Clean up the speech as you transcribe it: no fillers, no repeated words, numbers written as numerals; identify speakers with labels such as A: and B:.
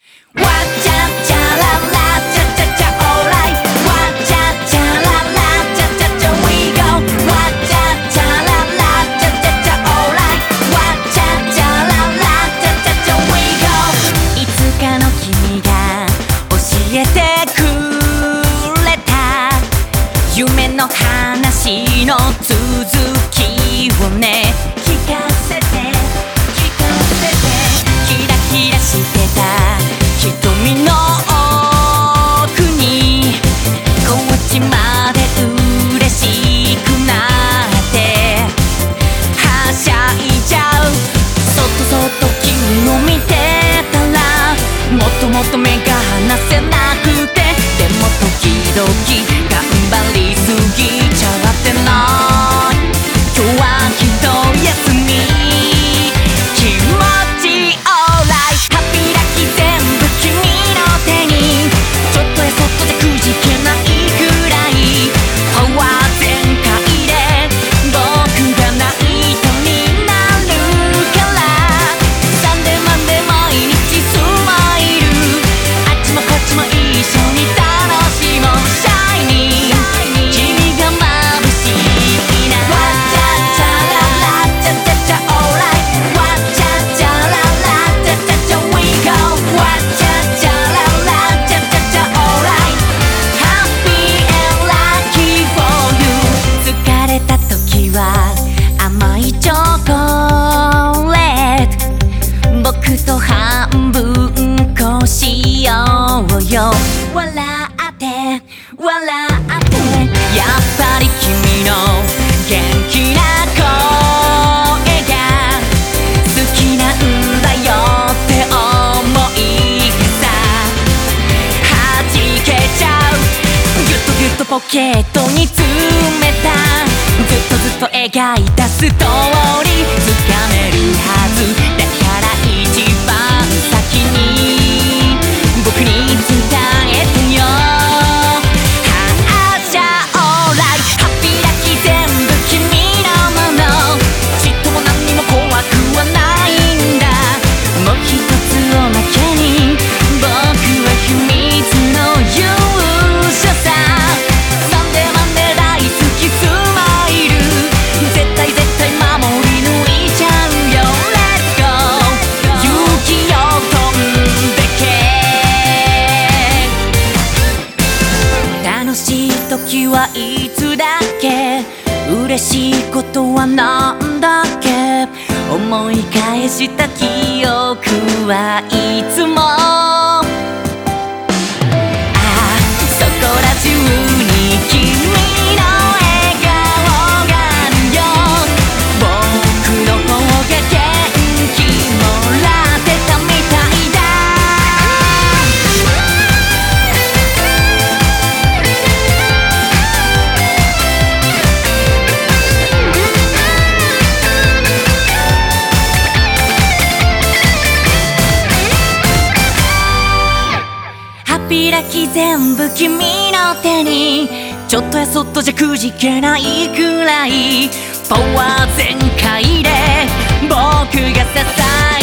A: わちゃちゃららちゃちゃちゃオーライわちゃちゃららちゃちゃちゃ We go わちゃちゃららちゃちゃちゃオーライわちゃちゃららちゃちゃちゃ We go いつかの君が教えてくれた夢の話の続きをね聞かせてキラキラしてた瞳の奥にこっちまで嬉しくなってはしゃいじゃうそっとそっと君を見てたらもっともっと目が離せなくてでも時々頑張りすぎちゃってない今日はきっと休み甘いチョコレート僕と半分こしようよ笑って笑ってやっぱり君の元気な声が好きなんだよって思いがさはじけちゃうギュッとギュッとポケットに詰めたずっとずっと描いたストーリーつかめるはずだから一番先に僕に伝えてよはしゃオーライハッピーラッキー全部君のものちっとも何にも怖くはないんだもう一つをだけに僕は秘密の勇者さサンデーマンデー大好きスマイル絶対絶対守り抜いちゃうよ Let's go 勇気を飛んでけ楽しい時はいつだっけ嬉しいことはなんだっけ思い返した記憶はいつもそこら中に君の笑顔があるよ僕の方が元気もらってたみたいだハッピーラッキー全部君の手にちょっとやそっとじゃくじけないくらいパワー全開で僕が支え